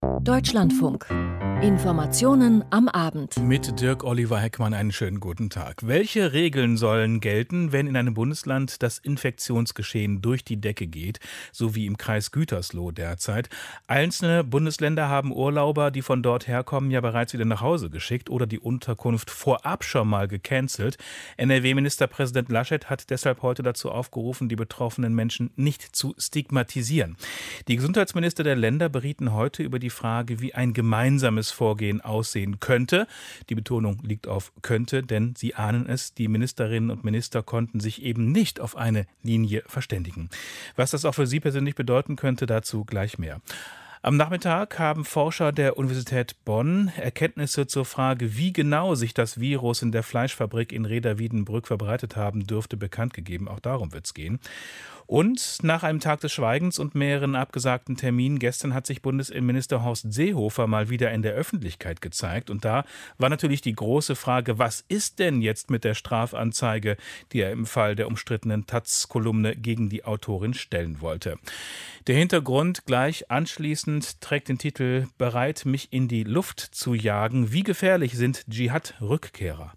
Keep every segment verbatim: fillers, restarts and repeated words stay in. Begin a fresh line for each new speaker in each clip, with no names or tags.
Deutschlandfunk. Informationen am Abend.
Mit Dirk Oliver Heckmann einen schönen guten Tag. Welche Regeln sollen gelten, wenn in einem Bundesland das Infektionsgeschehen durch die Decke geht, so wie im Kreis Gütersloh derzeit? Einzelne Bundesländer haben Urlauber, die von dort herkommen, ja bereits wieder nach Hause geschickt oder die Unterkunft vorab schon mal gecancelt. N R W-Ministerpräsident Laschet hat deshalb heute dazu aufgerufen, die betroffenen Menschen nicht zu stigmatisieren. Die Gesundheitsminister der Länder berieten heute über die Frage, wie ein gemeinsames Vorgehen aussehen könnte. Die Betonung liegt auf könnte, denn sie ahnen es, die Ministerinnen und Minister konnten sich eben nicht auf eine Linie verständigen. Was das auch für Sie persönlich bedeuten könnte, dazu gleich mehr. Am Nachmittag haben Forscher der Universität Bonn Erkenntnisse zur Frage, wie genau sich das Virus in der Fleischfabrik in Reda-Wiedenbrück verbreitet haben dürfte, bekannt gegeben. Auch darum wird es gehen. Und nach einem Tag des Schweigens und mehreren abgesagten Terminen gestern hat sich Bundesinnenminister Horst Seehofer mal wieder in der Öffentlichkeit gezeigt. Und da war natürlich die große Frage, was ist denn jetzt mit der Strafanzeige, die er im Fall der umstrittenen Taz-Kolumne gegen die Autorin stellen wollte. Der Hintergrund gleich anschließend trägt den Titel »Bereit, mich in die Luft zu jagen. Wie gefährlich sind Dschihad-Rückkehrer?«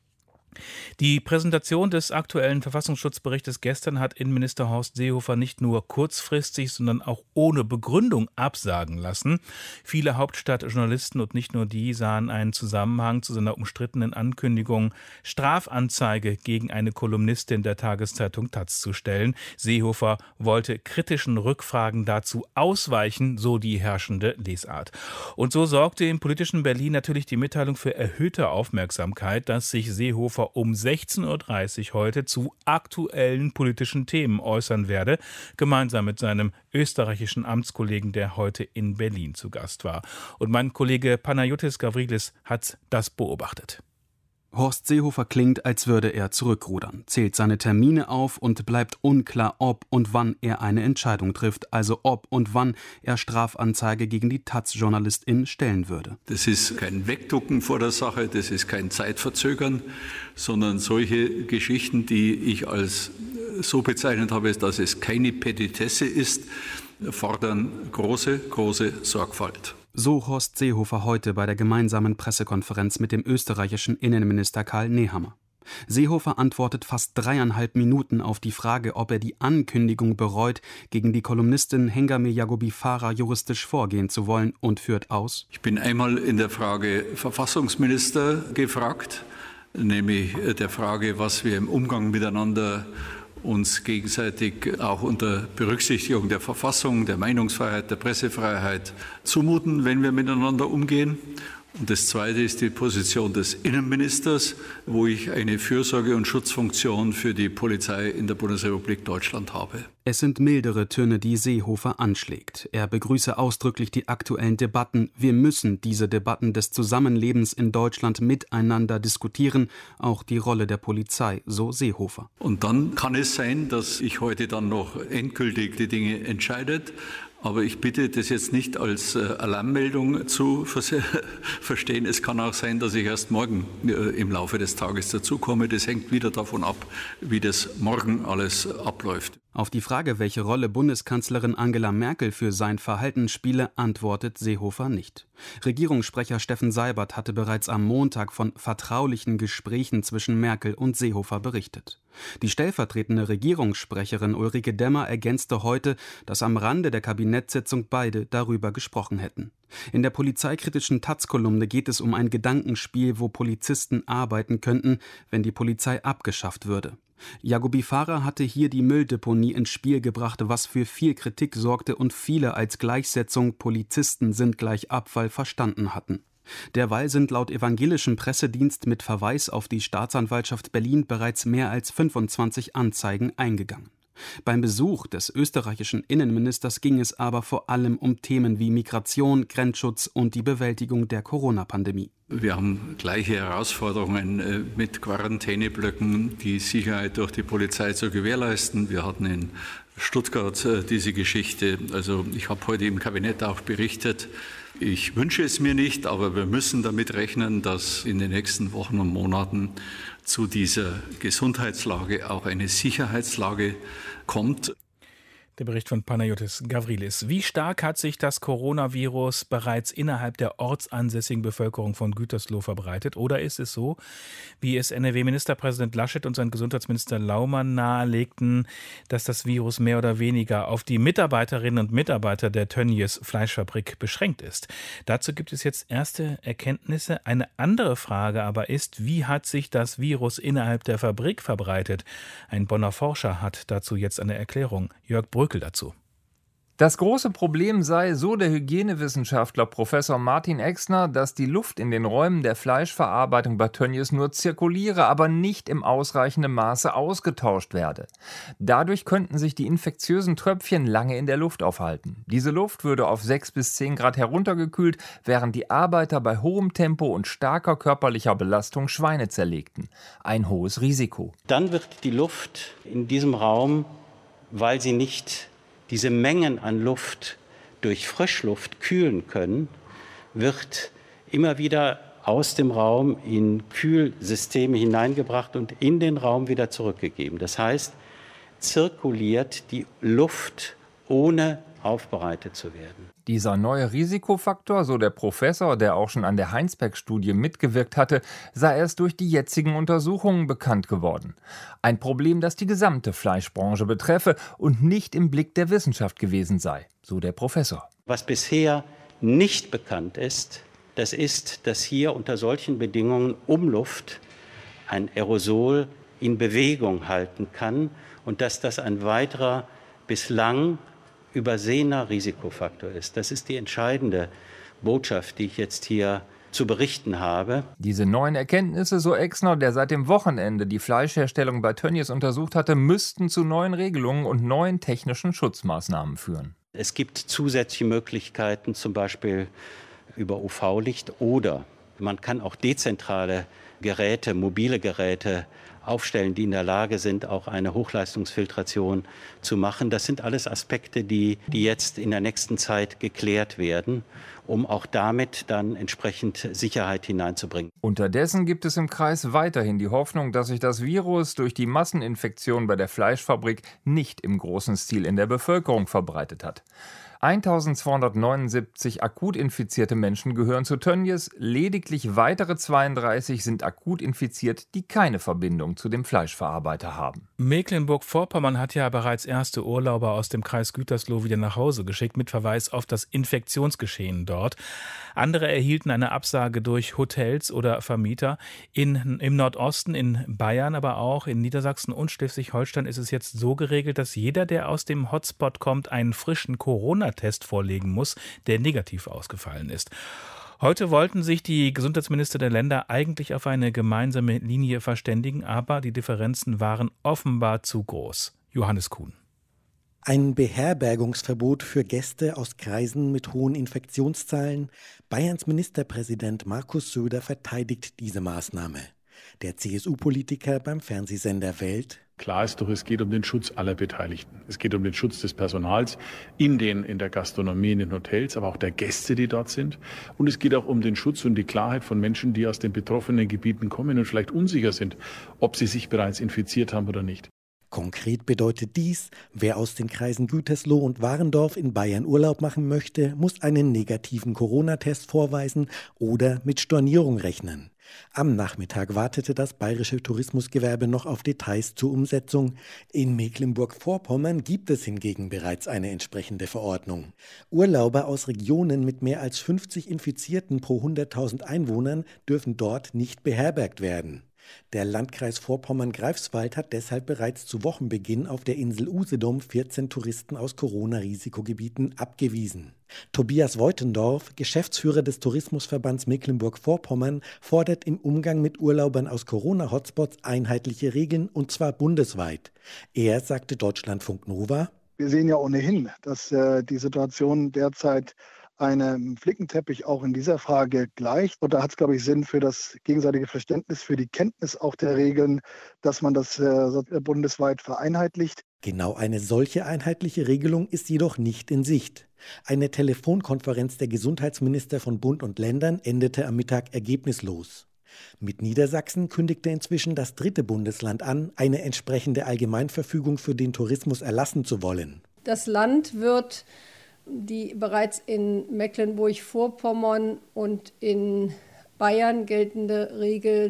Die Präsentation des aktuellen Verfassungsschutzberichtes gestern hat Innenminister Horst Seehofer nicht nur kurzfristig, sondern auch ohne Begründung absagen lassen. Viele Hauptstadtjournalisten und nicht nur die sahen einen Zusammenhang zu seiner umstrittenen Ankündigung, Strafanzeige gegen eine Kolumnistin der Tageszeitung Taz zu stellen. Seehofer wollte kritischen Rückfragen dazu ausweichen, so die herrschende Lesart. Und so sorgte im politischen Berlin natürlich die Mitteilung für erhöhte Aufmerksamkeit, dass sich Seehofer um sechzehn Uhr dreißig heute zu aktuellen politischen Themen äußern werde, gemeinsam mit seinem österreichischen Amtskollegen, der heute in Berlin zu Gast war. Und mein Kollege Panayotis Gavrilis hat das beobachtet.
Horst Seehofer klingt, als würde er zurückrudern, zählt seine Termine auf und bleibt unklar, ob und wann er eine Entscheidung trifft, also ob und wann er Strafanzeige gegen die Taz-Journalistin stellen würde.
Das ist kein Wegducken vor der Sache, das ist kein Zeitverzögern, sondern solche Geschichten, die ich als so bezeichnet habe, dass es keine Petitesse ist, fordern große, große Sorgfalt.
So Horst Seehofer heute bei der gemeinsamen Pressekonferenz mit dem österreichischen Innenminister Karl Nehammer. Seehofer antwortet fast dreieinhalb Minuten auf die Frage, ob er die Ankündigung bereut, gegen die Kolumnistin Hengame Yaghoubi Farah juristisch vorgehen zu wollen, und führt aus:
Ich bin einmal in der Frage Verfassungsminister gefragt, nämlich der Frage, was wir im Umgang miteinander uns gegenseitig auch unter Berücksichtigung der Verfassung, der Meinungsfreiheit, der Pressefreiheit zumuten, wenn wir miteinander umgehen. Und das Zweite ist die Position des Innenministers, wo ich eine Fürsorge- und Schutzfunktion für die Polizei in der Bundesrepublik Deutschland habe.
Es sind mildere Töne, die Seehofer anschlägt. Er begrüße ausdrücklich die aktuellen Debatten. Wir müssen diese Debatten des Zusammenlebens in Deutschland miteinander diskutieren, auch die Rolle der Polizei, so Seehofer.
Und dann kann es sein, dass ich heute dann noch endgültig die Dinge entscheidet. Aber ich bitte, das jetzt nicht als äh, Alarmmeldung zu vers- verstehen. Es kann auch sein, dass ich erst morgen äh, im Laufe des Tages dazukomme. Das hängt wieder davon ab, wie das morgen alles abläuft.
Auf die Frage, welche Rolle Bundeskanzlerin Angela Merkel für sein Verhalten spiele, antwortet Seehofer nicht. Regierungssprecher Steffen Seibert hatte bereits am Montag von vertraulichen Gesprächen zwischen Merkel und Seehofer berichtet. Die stellvertretende Regierungssprecherin Ulrike Demmer ergänzte heute, dass am Rande der Kabinettssitzung beide darüber gesprochen hätten. In der polizeikritischen Taz-Kolumne geht es um ein Gedankenspiel, wo Polizisten arbeiten könnten, wenn die Polizei abgeschafft würde. Yaghoubi Farah hatte hier die Mülldeponie ins Spiel gebracht, was für viel Kritik sorgte und viele als Gleichsetzung Polizisten sind gleich Abfall verstanden hatten. Derweil sind laut evangelischem Pressedienst mit Verweis auf die Staatsanwaltschaft Berlin bereits mehr als fünfundzwanzig Anzeigen eingegangen. Beim Besuch des österreichischen Innenministers ging es aber vor allem um Themen wie Migration, Grenzschutz und die Bewältigung der Corona-Pandemie.
Wir haben gleiche Herausforderungen mit Quarantäneblöcken, die Sicherheit durch die Polizei zu gewährleisten. Wir hatten in Stuttgart diese Geschichte. Also ich habe heute im Kabinett auch berichtet, ich wünsche es mir nicht, aber wir müssen damit rechnen, dass in den nächsten Wochen und Monaten zu dieser Gesundheitslage auch eine Sicherheitslage kommt.
Der Bericht von Panayotis Gavrilis. Wie stark hat sich das Coronavirus bereits innerhalb der ortsansässigen Bevölkerung von Gütersloh verbreitet? Oder ist es so, wie es N R W-Ministerpräsident Laschet und sein Gesundheitsminister Laumann nahelegten, dass das Virus mehr oder weniger auf die Mitarbeiterinnen und Mitarbeiter der Tönnies Fleischfabrik beschränkt ist? Dazu gibt es jetzt erste Erkenntnisse. Eine andere Frage aber ist, wie hat sich das Virus innerhalb der Fabrik verbreitet? Ein Bonner Forscher hat dazu jetzt eine Erklärung. Jörg Bröckel dazu.
Das große Problem sei, so der Hygienewissenschaftler Professor Martin Exner, dass die Luft in den Räumen der Fleischverarbeitung bei Tönnies nur zirkuliere, aber nicht im ausreichenden Maße ausgetauscht werde. Dadurch könnten sich die infektiösen Tröpfchen lange in der Luft aufhalten. Diese Luft würde auf sechs bis zehn Grad heruntergekühlt, während die Arbeiter bei hohem Tempo und starker körperlicher Belastung Schweine zerlegten. Ein hohes Risiko.
Dann wird die Luft in diesem Raum, weil sie nicht diese Mengen an Luft durch Frischluft kühlen können, wird immer wieder aus dem Raum in Kühlsysteme hineingebracht und in den Raum wieder zurückgegeben. Das heißt, zirkuliert die Luft, ohne aufbereitet zu werden.
Dieser neue Risikofaktor, so der Professor, der auch schon an der Heinsberg-Studie mitgewirkt hatte, sei erst durch die jetzigen Untersuchungen bekannt geworden. Ein Problem, das die gesamte Fleischbranche betreffe und nicht im Blick der Wissenschaft gewesen sei, so der Professor.
Was bisher nicht bekannt ist, das ist, dass hier unter solchen Bedingungen Umluft ein Aerosol in Bewegung halten kann und dass das ein weiterer bislang übersehener Risikofaktor ist. Das ist die entscheidende Botschaft, die ich jetzt hier zu berichten habe.
Diese neuen Erkenntnisse, so Exner, der seit dem Wochenende die Fleischherstellung bei Tönnies untersucht hatte, müssten zu neuen Regelungen und neuen technischen Schutzmaßnahmen führen.
Es gibt zusätzliche Möglichkeiten, zum Beispiel über U V-Licht, oder man kann auch dezentrale Geräte, mobile Geräte aufstellen, die in der Lage sind, auch eine Hochleistungsfiltration zu machen. Das sind alles Aspekte, die, die jetzt in der nächsten Zeit geklärt werden, um auch damit dann entsprechend Sicherheit hineinzubringen.
Unterdessen gibt es im Kreis weiterhin die Hoffnung, dass sich das Virus durch die Masseninfektion bei der Fleischfabrik nicht im großen Stil in der Bevölkerung verbreitet hat. eintausendzweihundertneunundsiebzig akut infizierte Menschen gehören zu Tönnies, lediglich weitere zweiunddreißig sind akut infiziert, die keine Verbindung zu dem Fleischverarbeiter haben.
Mecklenburg-Vorpommern hat ja bereits erste Urlauber aus dem Kreis Gütersloh wieder nach Hause geschickt, mit Verweis auf das Infektionsgeschehen dort. Andere erhielten eine Absage durch Hotels oder Vermieter. In, im Nordosten, in Bayern, aber auch in Niedersachsen und Schleswig-Holstein ist es jetzt so geregelt, dass jeder, der aus dem Hotspot kommt, einen frischen Corona-Test vorlegen muss, der negativ ausgefallen ist. Heute wollten sich die Gesundheitsminister der Länder eigentlich auf eine gemeinsame Linie verständigen, aber die Differenzen waren offenbar zu groß. Johannes Kuhn.
Ein Beherbergungsverbot für Gäste aus Kreisen mit hohen Infektionszahlen. Bayerns Ministerpräsident Markus Söder verteidigt diese Maßnahme. Der C S U-Politiker beim Fernsehsender Welt:
Klar ist doch, es geht um den Schutz aller Beteiligten. Es geht um den Schutz des Personals in den, in der Gastronomie, in den Hotels, aber auch der Gäste, die dort sind. Und es geht auch um den Schutz und die Klarheit von Menschen, die aus den betroffenen Gebieten kommen und vielleicht unsicher sind, ob sie sich bereits infiziert haben oder nicht.
Konkret bedeutet dies, wer aus den Kreisen Gütersloh und Warendorf in Bayern Urlaub machen möchte, muss einen negativen Corona-Test vorweisen oder mit Stornierung rechnen. Am Nachmittag wartete das bayerische Tourismusgewerbe noch auf Details zur Umsetzung. In Mecklenburg-Vorpommern gibt es hingegen bereits eine entsprechende Verordnung. Urlauber aus Regionen mit mehr als fünfzig Infizierten pro hunderttausend Einwohnern dürfen dort nicht beherbergt werden. Der Landkreis Vorpommern-Greifswald hat deshalb bereits zu Wochenbeginn auf der Insel Usedom vierzehn Touristen aus Corona-Risikogebieten abgewiesen. Tobias Voitendorf, Geschäftsführer des Tourismusverbands Mecklenburg-Vorpommern, fordert im Umgang mit Urlaubern aus Corona-Hotspots einheitliche Regeln, und zwar bundesweit. Er sagte Deutschlandfunk Nova:
Wir sehen ja ohnehin, dass äh, die Situation derzeit einem Flickenteppich auch in dieser Frage gleicht. Und da hat es, glaube ich, Sinn für das gegenseitige Verständnis, für die Kenntnis auch der Regeln, dass man das äh, bundesweit vereinheitlicht.
Genau eine solche einheitliche Regelung ist jedoch nicht in Sicht. Eine Telefonkonferenz der Gesundheitsminister von Bund und Ländern endete am Mittag ergebnislos. Mit Niedersachsen kündigte inzwischen das dritte Bundesland an, eine entsprechende Allgemeinverfügung für den Tourismus erlassen zu wollen.
Das Land wird die bereits in Mecklenburg-Vorpommern und in Bayern geltende Regel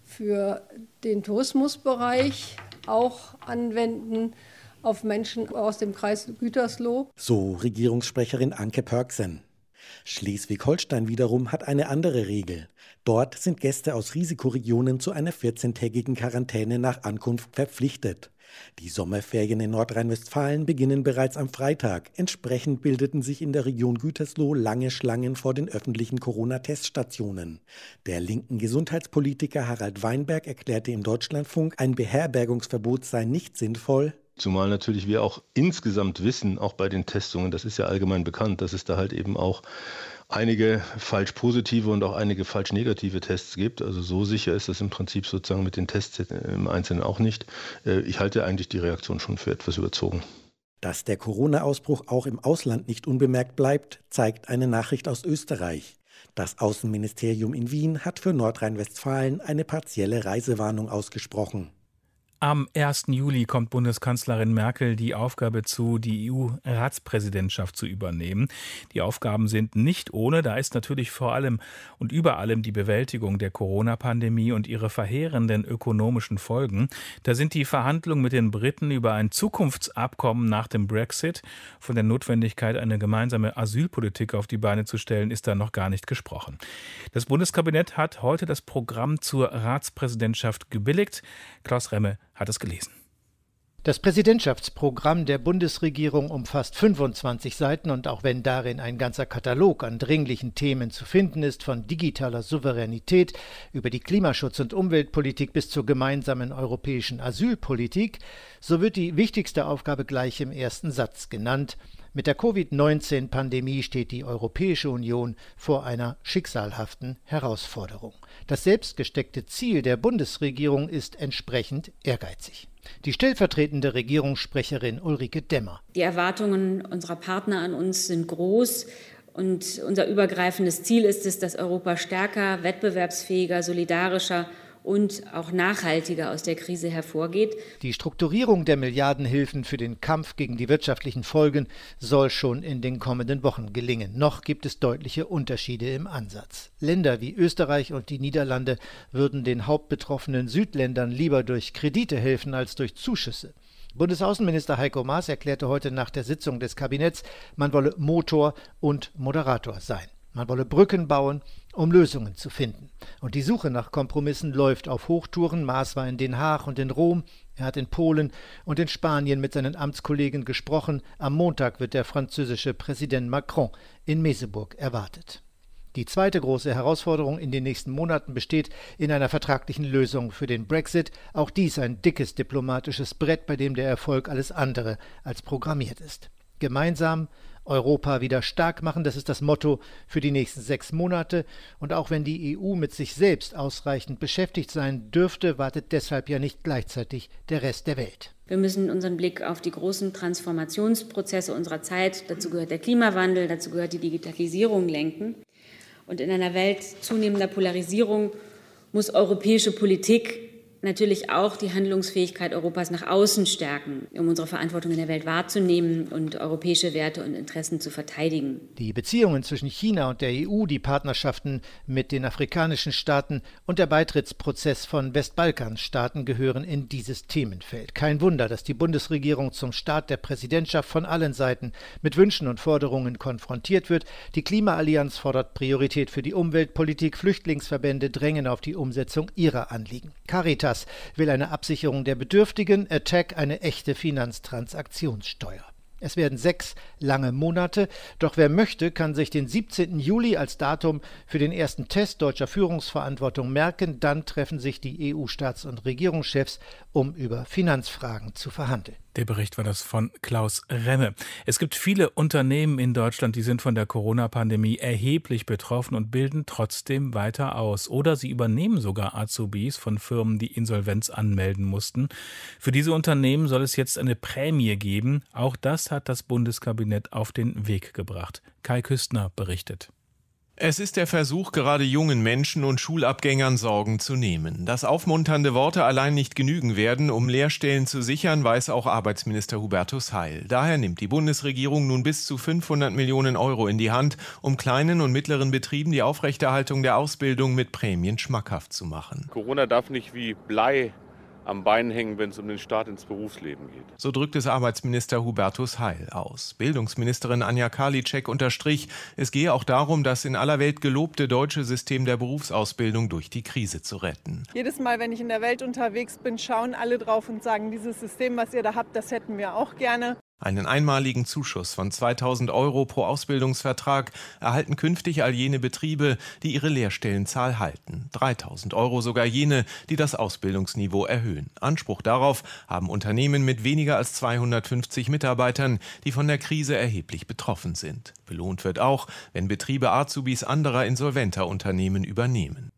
für den Tourismusbereich auch anwenden auf Menschen aus dem Kreis Gütersloh.
So Regierungssprecherin Anke Pörksen. Schleswig-Holstein wiederum hat eine andere Regel. Dort sind Gäste aus Risikoregionen zu einer vierzehntägigen Quarantäne nach Ankunft verpflichtet. Die Sommerferien in Nordrhein-Westfalen beginnen bereits am Freitag. Entsprechend bildeten sich in der Region Gütersloh lange Schlangen vor den öffentlichen Corona-Teststationen. Der linken Gesundheitspolitiker Harald Weinberg erklärte im Deutschlandfunk, ein Beherbergungsverbot sei nicht sinnvoll.
Zumal natürlich wir auch insgesamt wissen, auch bei den Testungen, das ist ja allgemein bekannt, dass es da halt eben auch einige falsch positive und auch einige falsch negative Tests gibt. Also so sicher ist das im Prinzip sozusagen mit den Tests im Einzelnen auch nicht. Ich halte eigentlich die Reaktion schon für etwas überzogen.
Dass der Corona-Ausbruch auch im Ausland nicht unbemerkt bleibt, zeigt eine Nachricht aus Österreich. Das Außenministerium in Wien hat für Nordrhein-Westfalen eine partielle Reisewarnung ausgesprochen.
Am ersten Juli kommt Bundeskanzlerin Merkel die Aufgabe zu, die E U-Ratspräsidentschaft zu übernehmen. Die Aufgaben sind nicht ohne, da ist natürlich vor allem und über allem die Bewältigung der Corona-Pandemie und ihre verheerenden ökonomischen Folgen. Da sind die Verhandlungen mit den Briten über ein Zukunftsabkommen nach dem Brexit. Von der Notwendigkeit, eine gemeinsame Asylpolitik auf die Beine zu stellen, ist da noch gar nicht gesprochen. Das Bundeskabinett hat heute das Programm zur Ratspräsidentschaft gebilligt. Klaus Remme hat es gelesen.
Das Präsidentschaftsprogramm der Bundesregierung umfasst fünfundzwanzig Seiten und auch wenn darin ein ganzer Katalog an dringlichen Themen zu finden ist, von digitaler Souveränität über die Klimaschutz- und Umweltpolitik bis zur gemeinsamen europäischen Asylpolitik, so wird die wichtigste Aufgabe gleich im ersten Satz genannt. Mit der Covid neunzehn Pandemie steht die Europäische Union vor einer schicksalhaften Herausforderung. Das selbstgesteckte Ziel der Bundesregierung ist entsprechend ehrgeizig. Die stellvertretende Regierungssprecherin Ulrike Demmer.
Die Erwartungen unserer Partner an uns sind groß. Und unser übergreifendes Ziel ist es, dass Europa stärker, wettbewerbsfähiger, solidarischer und auch nachhaltiger aus der Krise hervorgeht.
Die Strukturierung der Milliardenhilfen für den Kampf gegen die wirtschaftlichen Folgen soll schon in den kommenden Wochen gelingen. Noch gibt es deutliche Unterschiede im Ansatz. Länder wie Österreich und die Niederlande würden den hauptbetroffenen Südländern lieber durch Kredite helfen als durch Zuschüsse. Bundesaußenminister Heiko Maas erklärte heute nach der Sitzung des Kabinetts, man wolle Motor und Moderator sein. Man wolle Brücken bauen, um Lösungen zu finden. Und die Suche nach Kompromissen läuft auf Hochtouren. Maas war in Den Haag und in Rom. Er hat in Polen und in Spanien mit seinen Amtskollegen gesprochen. Am Montag wird der französische Präsident Macron in Meseburg erwartet. Die zweite große Herausforderung in den nächsten Monaten besteht in einer vertraglichen Lösung für den Brexit. Auch dies ein dickes diplomatisches Brett, bei dem der Erfolg alles andere als programmiert ist. Gemeinsam Europa wieder stark machen, das ist das Motto für die nächsten sechs Monate. Und auch wenn die E U mit sich selbst ausreichend beschäftigt sein dürfte, wartet deshalb ja nicht gleichzeitig der Rest der Welt.
Wir müssen unseren Blick auf die großen Transformationsprozesse unserer Zeit, dazu gehört der Klimawandel, dazu gehört die Digitalisierung, lenken. Und in einer Welt zunehmender Polarisierung muss europäische Politik natürlich auch die Handlungsfähigkeit Europas nach außen stärken, um unsere Verantwortung in der Welt wahrzunehmen und europäische Werte und Interessen zu verteidigen.
Die Beziehungen zwischen China und der E U, die Partnerschaften mit den afrikanischen Staaten und der Beitrittsprozess von Westbalkanstaaten gehören in dieses Themenfeld. Kein Wunder, dass die Bundesregierung zum Start der Präsidentschaft von allen Seiten mit Wünschen und Forderungen konfrontiert wird. Die Klimaallianz fordert Priorität für die Umweltpolitik, Flüchtlingsverbände drängen auf die Umsetzung ihrer Anliegen. Caritas will eine Absicherung der Bedürftigen, Attac eine echte Finanztransaktionssteuer. Es werden sechs lange Monate, doch wer möchte, kann sich den siebzehnten Juli als Datum für den ersten Test deutscher Führungsverantwortung merken. Dann treffen sich die E U-Staats- und Regierungschefs, um über Finanzfragen zu verhandeln.
Der Bericht war das von Klaus Remme. Es gibt viele Unternehmen in Deutschland, die sind von der Corona-Pandemie erheblich betroffen und bilden trotzdem weiter aus. Oder sie übernehmen sogar Azubis von Firmen, die Insolvenz anmelden mussten. Für diese Unternehmen soll es jetzt eine Prämie geben. Auch das hat das Bundeskabinett auf den Weg gebracht. Kai Küstner berichtet.
Es ist der Versuch, gerade jungen Menschen und Schulabgängern Sorgen zu nehmen. Dass aufmunternde Worte allein nicht genügen werden, um Lehrstellen zu sichern, weiß auch Arbeitsminister Hubertus Heil. Daher nimmt die Bundesregierung nun bis zu fünfhundert Millionen Euro in die Hand, um kleinen und mittleren Betrieben die Aufrechterhaltung der Ausbildung mit Prämien schmackhaft zu machen.
Corona darf nicht wie Blei am Bein hängen, wenn es um den Start ins Berufsleben geht.
So drückt es Arbeitsminister Hubertus Heil aus. Bildungsministerin Anja Karliczek unterstrich, es gehe auch darum, das in aller Welt gelobte deutsche System der Berufsausbildung durch die Krise zu retten.
Jedes Mal, wenn ich in der Welt unterwegs bin, schauen alle drauf und sagen, dieses System, was ihr da habt, das hätten wir auch gerne.
Einen einmaligen Zuschuss von zweitausend Euro pro Ausbildungsvertrag erhalten künftig all jene Betriebe, die ihre Lehrstellenzahl halten. dreitausend Euro sogar jene, die das Ausbildungsniveau erhöhen. Anspruch darauf haben Unternehmen mit weniger als zweihundertfünfzig Mitarbeitern, die von der Krise erheblich betroffen sind. Belohnt wird auch, wenn Betriebe Azubis anderer insolventer Unternehmen übernehmen.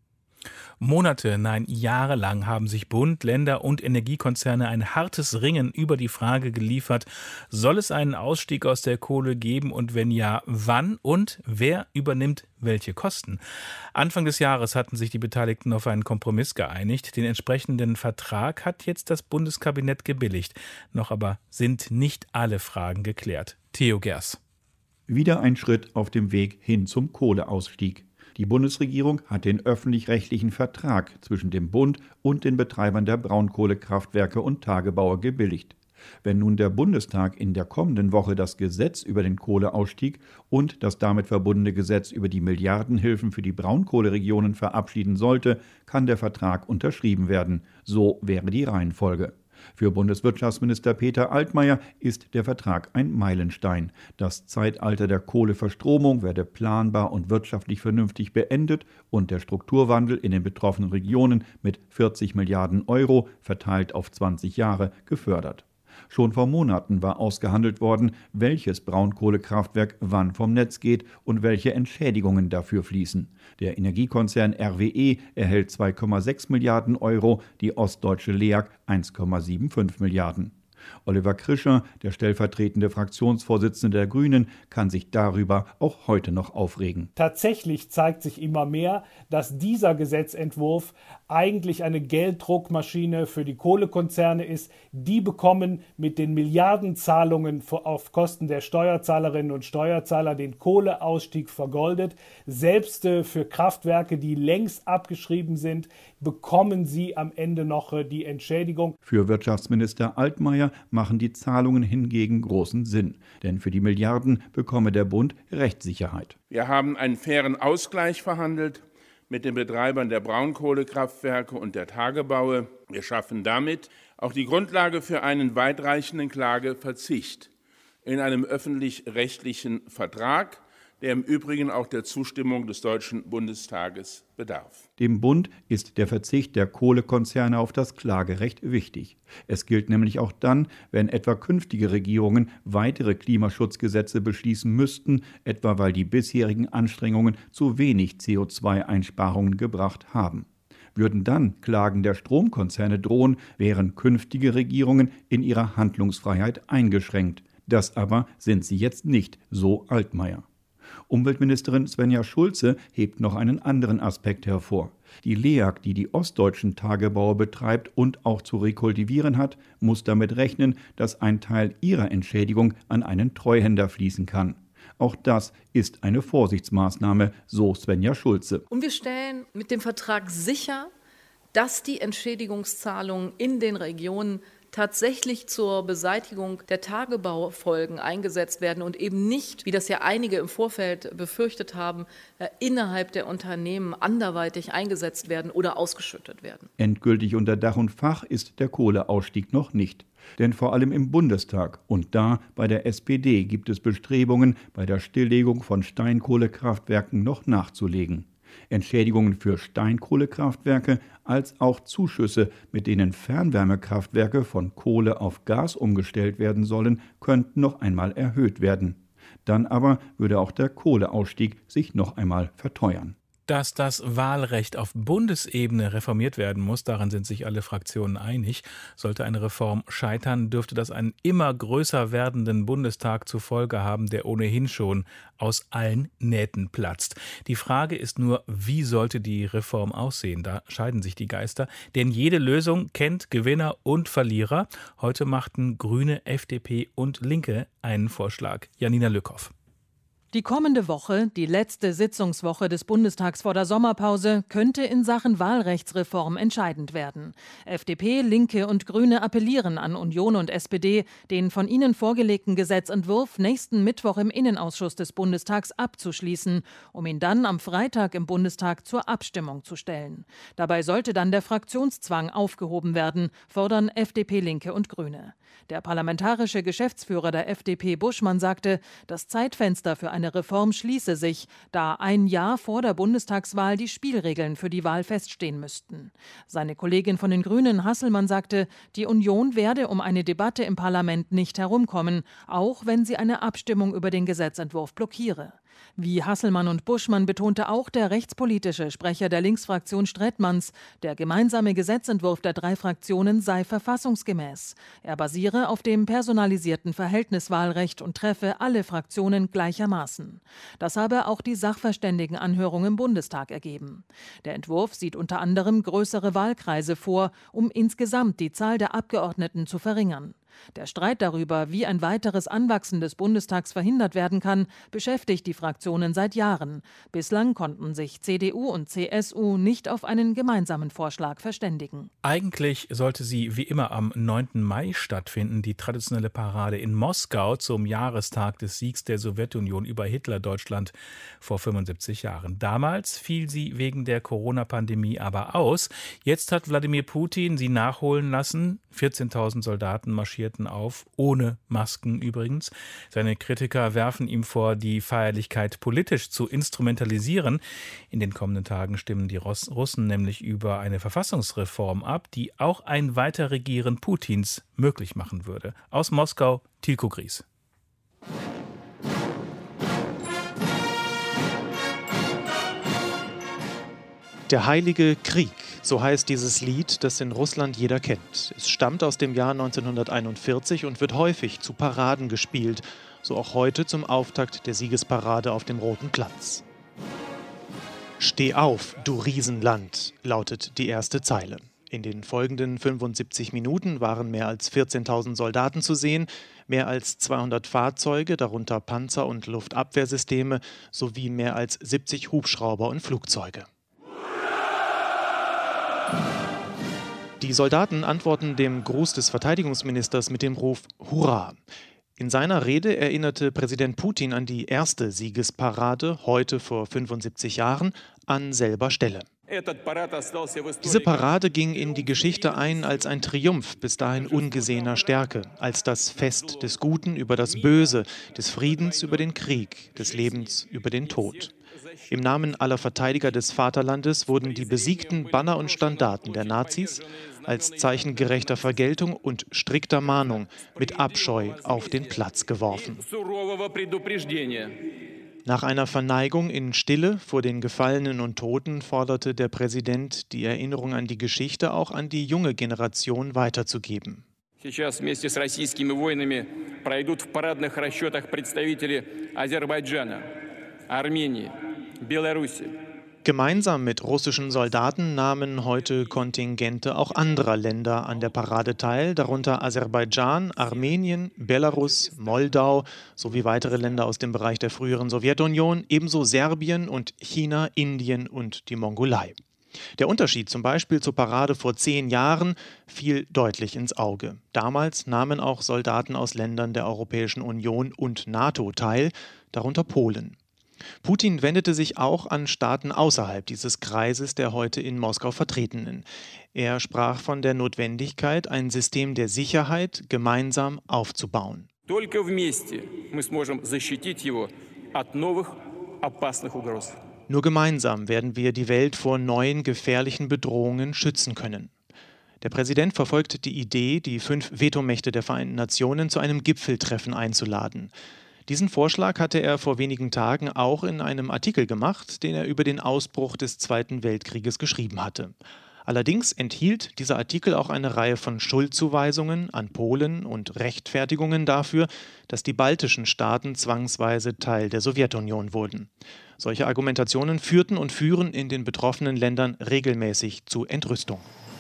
Monate, nein, jahrelang haben sich Bund, Länder und Energiekonzerne ein hartes Ringen über die Frage geliefert, soll es einen Ausstieg aus der Kohle geben und wenn ja, wann und wer übernimmt welche Kosten? Anfang des Jahres hatten sich die Beteiligten auf einen Kompromiss geeinigt. Den entsprechenden Vertrag hat jetzt das Bundeskabinett gebilligt. Noch aber sind nicht alle Fragen geklärt. Theo Gers.
Wieder ein Schritt auf dem Weg hin zum Kohleausstieg. Die Bundesregierung hat den öffentlich-rechtlichen Vertrag zwischen dem Bund und den Betreibern der Braunkohlekraftwerke und Tagebauer gebilligt. Wenn nun der Bundestag in der kommenden Woche das Gesetz über den Kohleausstieg und das damit verbundene Gesetz über die Milliardenhilfen für die Braunkohleregionen verabschieden sollte, kann der Vertrag unterschrieben werden. So wäre die Reihenfolge. Für Bundeswirtschaftsminister Peter Altmaier ist der Vertrag ein Meilenstein. Das Zeitalter der Kohleverstromung werde planbar und wirtschaftlich vernünftig beendet und der Strukturwandel in den betroffenen Regionen mit vierzig Milliarden Euro, verteilt auf zwanzig Jahre, gefördert. Schon vor Monaten war ausgehandelt worden, welches Braunkohlekraftwerk wann vom Netz geht und welche Entschädigungen dafür fließen. Der Energiekonzern R W E erhält zwei Komma sechs Milliarden Euro, die ostdeutsche LEAG eins Komma fünfundsiebzig Milliarden. Oliver Krischer, der stellvertretende Fraktionsvorsitzende der Grünen, kann sich darüber auch heute noch aufregen.
Tatsächlich zeigt sich immer mehr, dass dieser Gesetzentwurf eigentlich eine Gelddruckmaschine für die Kohlekonzerne ist. Die bekommen mit den Milliardenzahlungen auf Kosten der Steuerzahlerinnen und Steuerzahler den Kohleausstieg vergoldet. Selbst für Kraftwerke, die längst abgeschrieben sind, bekommen sie am Ende noch die Entschädigung.
Für Wirtschaftsminister Altmaier machen die Zahlungen hingegen großen Sinn. Denn für die Milliarden bekomme der Bund Rechtssicherheit.
Wir haben einen fairen Ausgleich verhandelt mit den Betreibern der Braunkohlekraftwerke und der Tagebaue. Wir schaffen damit auch die Grundlage für einen weitreichenden Klageverzicht in einem öffentlich-rechtlichen Vertrag, der im Übrigen auch der Zustimmung des Deutschen Bundestages bedarf.
Dem Bund ist der Verzicht der Kohlekonzerne auf das Klagerecht wichtig. Es gilt nämlich auch dann, wenn etwa künftige Regierungen weitere Klimaschutzgesetze beschließen müssten, etwa weil die bisherigen Anstrengungen zu wenig C O zwei Einsparungen gebracht haben. Würden dann Klagen der Stromkonzerne drohen, wären künftige Regierungen in ihrer Handlungsfreiheit eingeschränkt. Das aber sind sie jetzt nicht, so Altmaier. Umweltministerin Svenja Schulze hebt noch einen anderen Aspekt hervor. Die LEAG, die die ostdeutschen Tagebaue betreibt und auch zu rekultivieren hat, muss damit rechnen, dass ein Teil ihrer Entschädigung an einen Treuhänder fließen kann. Auch das ist eine Vorsichtsmaßnahme, so Svenja Schulze.
Und wir stellen mit dem Vertrag sicher, dass die Entschädigungszahlungen in den Regionen tatsächlich zur Beseitigung der Tagebaufolgen eingesetzt werden und eben nicht, wie das ja einige im Vorfeld befürchtet haben, innerhalb der Unternehmen anderweitig eingesetzt werden oder ausgeschüttet werden.
Endgültig unter Dach und Fach ist der Kohleausstieg noch nicht. Denn vor allem im Bundestag und da bei der S P D gibt es Bestrebungen, bei der Stilllegung von Steinkohlekraftwerken noch nachzulegen. Entschädigungen für Steinkohlekraftwerke als auch Zuschüsse, mit denen Fernwärmekraftwerke von Kohle auf Gas umgestellt werden sollen, könnten noch einmal erhöht werden. Dann aber würde auch der Kohleausstieg sich noch einmal verteuern.
Dass das Wahlrecht auf Bundesebene reformiert werden muss, daran sind sich alle Fraktionen einig. Sollte eine Reform scheitern, dürfte das einen immer größer werdenden Bundestag zur Folge haben, der ohnehin schon aus allen Nähten platzt. Die Frage ist nur, wie sollte die Reform aussehen? Da scheiden sich die Geister, denn jede Lösung kennt Gewinner und Verlierer. Heute machten Grüne, F D P und Linke einen Vorschlag. Janina Lückhoff.
Die kommende Woche, die letzte Sitzungswoche des Bundestags vor der Sommerpause, könnte in Sachen Wahlrechtsreform entscheidend werden. F D P, Linke und Grüne appellieren an Union und S P D, den von ihnen vorgelegten Gesetzentwurf nächsten Mittwoch im Innenausschuss des Bundestags abzuschließen, um ihn dann am Freitag im Bundestag zur Abstimmung zu stellen. Dabei sollte dann der Fraktionszwang aufgehoben werden, fordern F D P, Linke und Grüne. Der parlamentarische Geschäftsführer der F D P, Buschmann, sagte, das Zeitfenster für eine Reform schließe sich, da ein Jahr vor der Bundestagswahl die Spielregeln für die Wahl feststehen müssten. Seine Kollegin von den Grünen, Hasselmann, sagte, die Union werde um eine Debatte im Parlament nicht herumkommen, auch wenn sie eine Abstimmung über den Gesetzentwurf blockiere. Wie Hasselmann und Buschmann betonte auch der rechtspolitische Sprecher der Linksfraktion Strettmanns, der gemeinsame Gesetzentwurf der drei Fraktionen sei verfassungsgemäß. Er basiere auf dem personalisierten Verhältniswahlrecht und treffe alle Fraktionen gleichermaßen. Das habe auch die Sachverständigenanhörung im Bundestag ergeben. Der Entwurf sieht unter anderem größere Wahlkreise vor, um insgesamt die Zahl der Abgeordneten zu verringern. Der Streit darüber, wie ein weiteres Anwachsen des Bundestags verhindert werden kann, beschäftigt die Fraktionen seit Jahren. Bislang konnten sich C D U und C S U nicht auf einen gemeinsamen Vorschlag verständigen.
Eigentlich sollte sie wie immer am neunten Mai stattfinden, die traditionelle Parade in Moskau zum Jahrestag des Siegs der Sowjetunion über Hitler-Deutschland vor fünfundsiebzig Jahren. Damals fiel sie wegen der Corona-Pandemie aber aus. Jetzt hat Wladimir Putin sie nachholen lassen. vierzehntausend Soldaten marschierten auf, ohne Masken übrigens. Seine Kritiker werfen ihm vor, die Feierlichkeit politisch zu instrumentalisieren. In den kommenden Tagen stimmen die Russen nämlich über eine Verfassungsreform ab, die auch ein Weiterregieren Putins möglich machen würde. Aus Moskau, Tilko Gries.
Der Heilige Krieg, so heißt dieses Lied, das in Russland jeder kennt. Es stammt aus dem Jahr neunzehnhunderteinundvierzig und wird häufig zu Paraden gespielt, so auch heute zum Auftakt der Siegesparade auf dem Roten Platz. Steh auf, du Riesenland, lautet die erste Zeile. In den folgenden fünfundsiebzig Minuten waren mehr als vierzehntausend Soldaten zu sehen, mehr als zweihundert Fahrzeuge, darunter Panzer- und Luftabwehrsysteme, sowie mehr als siebzig Hubschrauber und Flugzeuge. Die Soldaten antworten dem Gruß des Verteidigungsministers mit dem Ruf Hurra. In seiner Rede erinnerte Präsident Putin an die erste Siegesparade, heute vor fünfundsiebzig Jahren, an selber Stelle. Diese Parade ging in die Geschichte ein als ein Triumph bis dahin ungesehener Stärke, als das Fest des Guten über das Böse, des Friedens über den Krieg, des Lebens über den Tod. Im Namen aller Verteidiger des Vaterlandes wurden die besiegten Banner und Standarten der Nazis als Zeichen gerechter Vergeltung und strikter Mahnung mit Abscheu auf den Platz geworfen. Nach einer Verneigung in Stille vor den Gefallenen und Toten forderte der Präsident, die Erinnerung an die Geschichte auch an die junge Generation weiterzugeben.
Сейчас вместе с российскими воинами пройдут в парадных расчетах представители Азербайджана, Armenien, Belarus.
Gemeinsam mit russischen Soldaten nahmen heute Kontingente auch anderer Länder an der Parade teil, darunter Aserbaidschan, Armenien, Belarus, Moldau sowie weitere Länder aus dem Bereich der früheren Sowjetunion, ebenso Serbien und China, Indien und die Mongolei. Der Unterschied zum Beispiel zur Parade vor zehn Jahren fiel deutlich ins Auge. Damals nahmen auch Soldaten aus Ländern der Europäischen Union und NATO teil, darunter Polen. Putin wendete sich auch an Staaten außerhalb dieses Kreises der heute in Moskau Vertretenen. Er sprach von der Notwendigkeit, ein System der Sicherheit gemeinsam aufzubauen.
Только вместе мы сможем защитить его от новых опасных угроз.
Nur gemeinsam werden wir die Welt vor neuen gefährlichen Bedrohungen schützen können. Der Präsident verfolgt die Idee, die fünf Vetomächte der Vereinten Nationen zu einem Gipfeltreffen einzuladen. Diesen Vorschlag hatte er vor wenigen Tagen auch in einem Artikel gemacht, den er über den Ausbruch des Zweiten Weltkrieges geschrieben hatte. Allerdings enthielt dieser Artikel auch eine Reihe von Schuldzuweisungen an Polen und Rechtfertigungen dafür, dass die baltischen Staaten zwangsweise Teil der Sowjetunion wurden. Solche Argumentationen führten und führen in den betroffenen Ländern regelmäßig zu Entrüstung.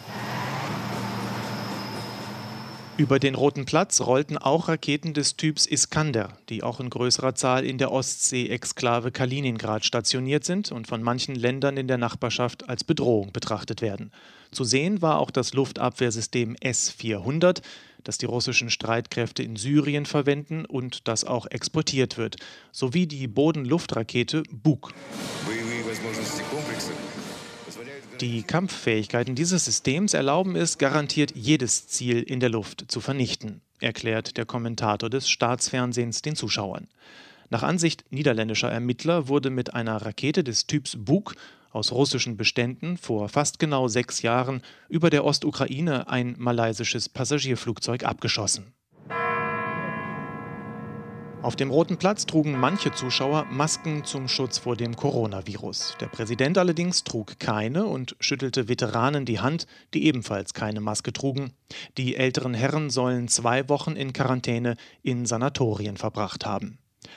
Über den Roten Platz rollten auch Raketen des Typs Iskander, die auch in größerer Zahl in der Ostsee-Exklave Kaliningrad stationiert sind und von manchen Ländern in der Nachbarschaft als Bedrohung betrachtet werden. Zu sehen war auch das Luftabwehrsystem S vierhundert, das die russischen Streitkräfte in Syrien verwenden und das auch exportiert wird, sowie die Boden-Luft-Rakete Buk. Die Kampffähigkeiten dieses Systems erlauben es, garantiert jedes Ziel in der Luft zu vernichten, erklärt der Kommentator des Staatsfernsehens den Zuschauern. Nach Ansicht niederländischer Ermittler wurde mit einer Rakete des Typs Buk aus russischen Beständen vor fast genau sechs Jahren über der Ostukraine ein malaysisches Passagierflugzeug abgeschossen. Auf dem Roten Platz trugen manche Zuschauer Masken zum Schutz vor dem Coronavirus. Der Präsident allerdings trug keine und schüttelte Veteranen die Hand, die ebenfalls keine Maske trugen. Die älteren Herren sollen zwei Wochen in Quarantäne in Sanatorien verbracht haben.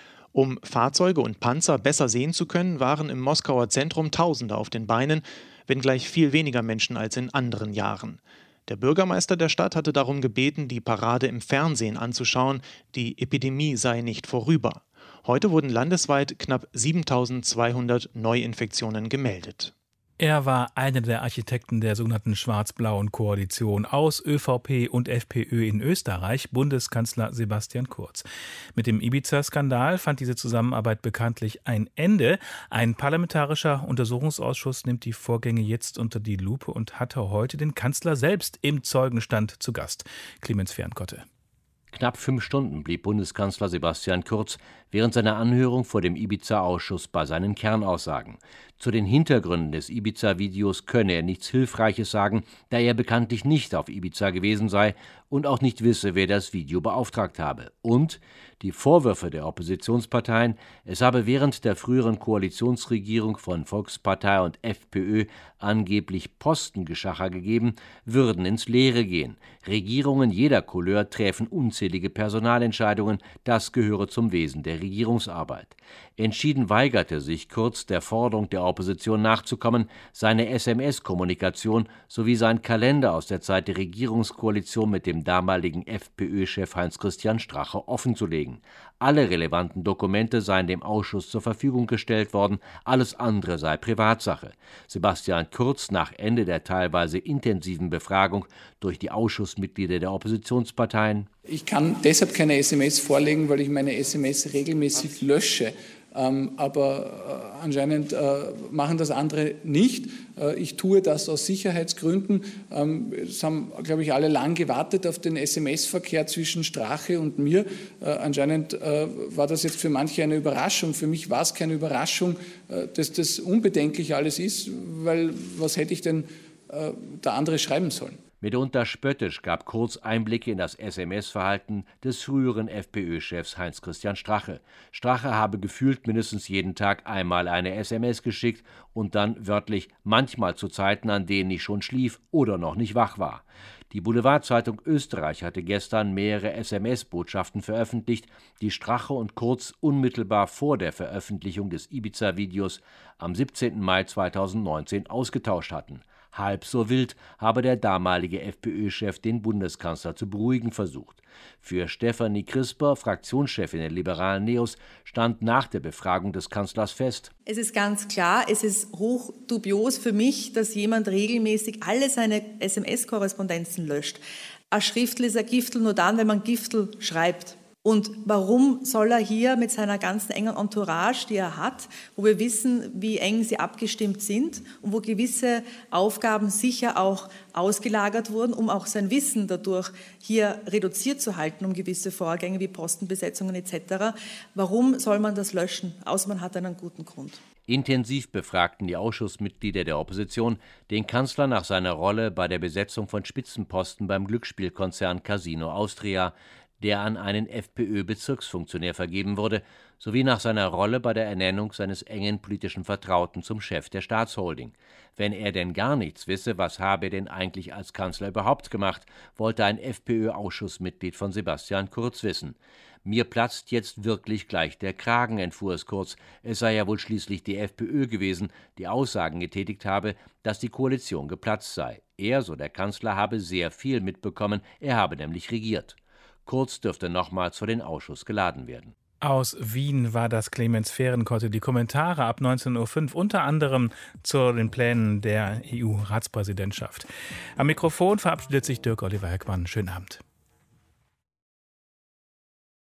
Um Fahrzeuge und Panzer besser sehen zu können, waren im Moskauer Zentrum Tausende auf den Beinen, wenngleich viel weniger Menschen als in anderen Jahren. Der Bürgermeister der Stadt hatte darum gebeten, die Parade im Fernsehen anzuschauen, die Epidemie sei nicht vorüber. Heute wurden landesweit knapp siebentausendzweihundert Neuinfektionen gemeldet.
Er war einer der Architekten der sogenannten schwarz-blauen Koalition aus ÖVP und FPÖ in Österreich, Bundeskanzler Sebastian Kurz. Mit dem Ibiza-Skandal fand diese Zusammenarbeit bekanntlich ein Ende. Ein parlamentarischer Untersuchungsausschuss nimmt die Vorgänge jetzt unter die Lupe und hatte heute den Kanzler selbst im Zeugenstand zu Gast. Clemens Fernkotte.
Knapp fünf Stunden blieb Bundeskanzler Sebastian Kurz während seiner Anhörung vor dem Ibiza-Ausschuss bei seinen Kernaussagen. Zu den Hintergründen des Ibiza-Videos könne er nichts Hilfreiches sagen, da er bekanntlich nicht auf Ibiza gewesen sei und auch nicht wisse, wer das Video beauftragt habe. Und die Vorwürfe der Oppositionsparteien, es habe während der früheren Koalitionsregierung von Volkspartei und FPÖ angeblich Postengeschacher gegeben, würden ins Leere gehen. Regierungen jeder Couleur träfen unzählige Personalentscheidungen, das gehöre zum Wesen der Regierungsarbeit. Entschieden weigerte sich Kurz, der Forderung der Opposition nachzukommen, seine S M S-Kommunikation sowie sein Kalender aus der Zeit der Regierungskoalition mit dem damaligen FPÖ-Chef Heinz-Christian Strache offenzulegen. Alle relevanten Dokumente seien dem Ausschuss zur Verfügung gestellt worden, alles andere sei Privatsache. Sebastian Kurz nach Ende der teilweise intensiven Befragung durch die Ausschussmitglieder der Oppositionsparteien:
Ich kann deshalb keine S M S vorlegen, weil ich meine S M S regelmäßig lösche. Ähm, aber äh, anscheinend äh, machen das andere nicht. Äh, ich tue das aus Sicherheitsgründen. Ähm, es haben, glaube ich, alle lang gewartet auf den S M S-Verkehr zwischen Strache und mir. Äh, anscheinend äh, war das jetzt für manche eine Überraschung. Für mich war es keine Überraschung, äh, dass das unbedenklich alles ist, weil was hätte ich denn äh, da andere schreiben sollen?
Mitunter spöttisch gab Kurz Einblicke in das S M S-Verhalten des früheren FPÖ-Chefs Heinz-Christian Strache. Strache habe gefühlt mindestens jeden Tag einmal eine S M S geschickt und dann wörtlich manchmal zu Zeiten, an denen ich schon schlief oder noch nicht wach war. Die Boulevardzeitung Österreich hatte gestern mehrere S M S-Botschaften veröffentlicht, die Strache und Kurz unmittelbar vor der Veröffentlichung des Ibiza-Videos am siebzehnten Mai zweitausendneunzehn ausgetauscht hatten. Halb so wild habe der damalige FPÖ-Chef den Bundeskanzler zu beruhigen versucht. Für Stefanie Crisper, Fraktionschefin der liberalen Neos, stand nach der Befragung des Kanzlers fest:
Es ist ganz klar, es ist hoch dubios für mich, dass jemand regelmäßig alle seine S M S-Korrespondenzen löscht. Ein Schriftel ist ein Giftel nur dann, wenn man Giftel schreibt. Und warum soll er hier mit seiner ganzen engen Entourage, die er hat, wo wir wissen, wie eng sie abgestimmt sind und wo gewisse Aufgaben sicher auch ausgelagert wurden, um auch sein Wissen dadurch hier reduziert zu halten, um gewisse Vorgänge wie Postenbesetzungen et cetera. Warum soll man das löschen, außer man hat einen guten Grund?
Intensiv befragten die Ausschussmitglieder der Opposition den Kanzler nach seiner Rolle bei der Besetzung von Spitzenposten beim Glücksspielkonzern Casino Austria. der an einen FPÖ-Bezirksfunktionär vergeben wurde, sowie nach seiner Rolle bei der Ernennung seines engen politischen Vertrauten zum Chef der Staatsholding. Wenn er denn gar nichts wisse, was habe er denn eigentlich als Kanzler überhaupt gemacht, wollte ein FPÖ-Ausschussmitglied von Sebastian Kurz wissen. Mir platzt jetzt wirklich gleich der Kragen, entfuhr es Kurz. Es sei ja wohl schließlich die FPÖ gewesen, die Aussagen getätigt habe, dass die Koalition geplatzt sei. Er, so der Kanzler, habe sehr viel mitbekommen, er habe nämlich regiert. Kurz dürfte nochmals vor den Ausschuss geladen werden.
Aus Wien war das Clemens Fehrenkotte. Die Kommentare ab neunzehn Uhr fünf, unter anderem zu den Plänen der E U-Ratspräsidentschaft. Am Mikrofon verabschiedet sich Dirk Oliver Heckmann. Schönen Abend.